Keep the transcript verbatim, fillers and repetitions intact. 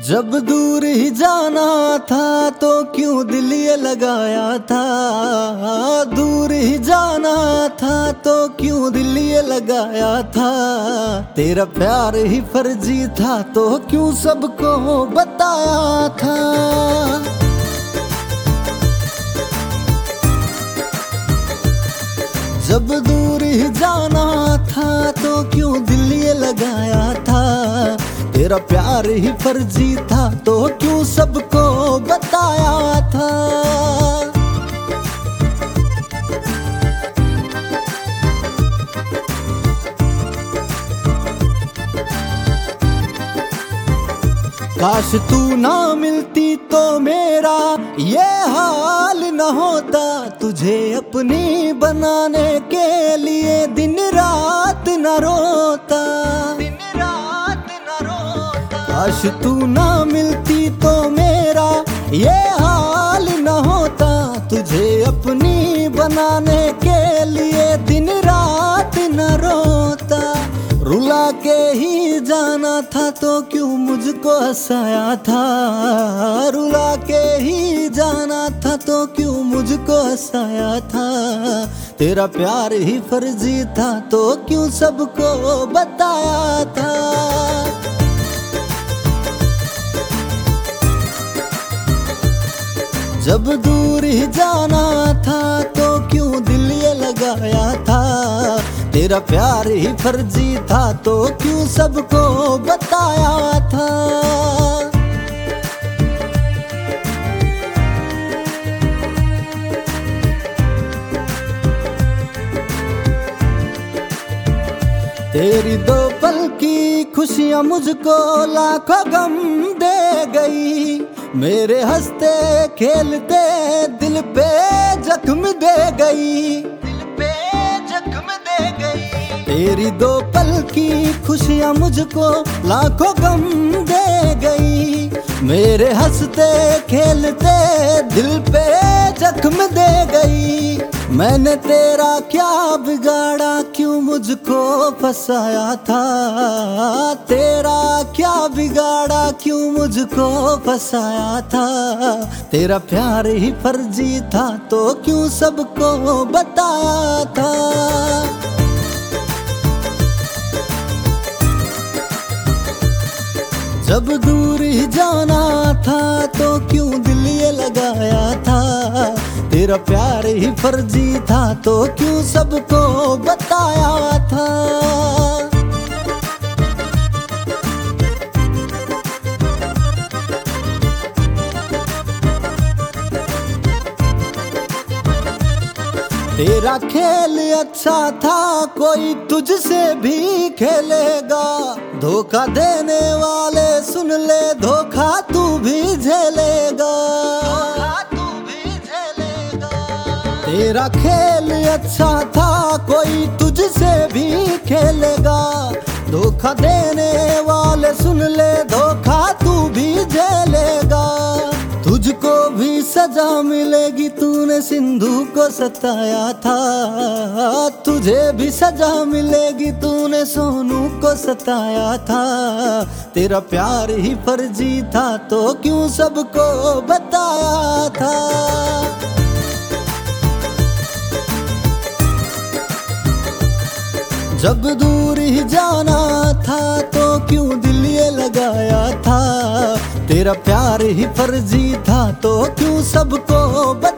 जब दूर ही जाना था तो क्यों दिल ये लगाया था। दूर ही जाना था तो क्यों दिल ये लगाया था। तेरा प्यार ही फर्जी था तो क्यों सबको बताया था। जब दूर ही जाना था तो क्यों दिल ये लगाया था। तेरा प्यार ही फर्जी था तो क्यों सबको बताया था। काश तू ना मिलती तो मेरा ये हाल न होता। तुझे अपनी बनाने के लिए दिन रात न रोता। दिन रात न रोता। काश तू ना मिलती तो मेरा ये हाल न होता। तुझे अपनी बनाने के लिए दिन रात न रोता। रुला के ही जाना था तो क्यों मुझको हंसाया था। रुला के ही जाना था तो क्यों मुझको हंसाया था। तेरा प्यार ही फर्जी था तो क्यों सबको बताया था। जब दूर ही जाना था तो क्यों दिल ये लगाया था। तेरा प्यार ही फर्जी था तो क्यों सबको बताया था। तेरी दो पल की खुशियां मुझको लाखों गम दे गई। मेरे हंसते खेलते दिल पे जख्म दे गई। दिल पे जख्म दे गई। तेरी दो पल की खुशियां मुझको लाखों गम दे गई। मेरे हंसते खेलते दिल पे जख्म दे गई। मैंने तेरा क्या बिगाड़ा क्यों मुझको फंसाया था। तेरा क्या बिगाड़ा क्यों मुझको फंसाया था। तेरा प्यार ही फर्जी था तो क्यों सबको बताया था। जब दूर ही जाना था तो क्यों दिल ये लगाया था। तेरा प्यार ही फर्जी था तो क्यों सबको बताया था। तेरा खेल अच्छा था कोई तुझसे भी खेलेगा। धोखा देने वाले सुन ले धोखा तू भी झेलेगा। तू भी झेलेगा। तेरा खेल अच्छा था कोई तुझसे भी खेलेगा। धोखा देने वाले सुन ले धोखा तू भी झेलेगा। तुझको भी सजा मिलेगी तूने सिंधु को सताया था। तुझे भी सजा मिलेगी तूने सोनू को सताया था। तेरा प्यार ही फर्जी था तो क्यों सबको बताया था। जब दूर ही जाना था तो क्यों दिल ये लगाया था। तेरा प्यार ही फर्जी था तो क्यों सबको बताया।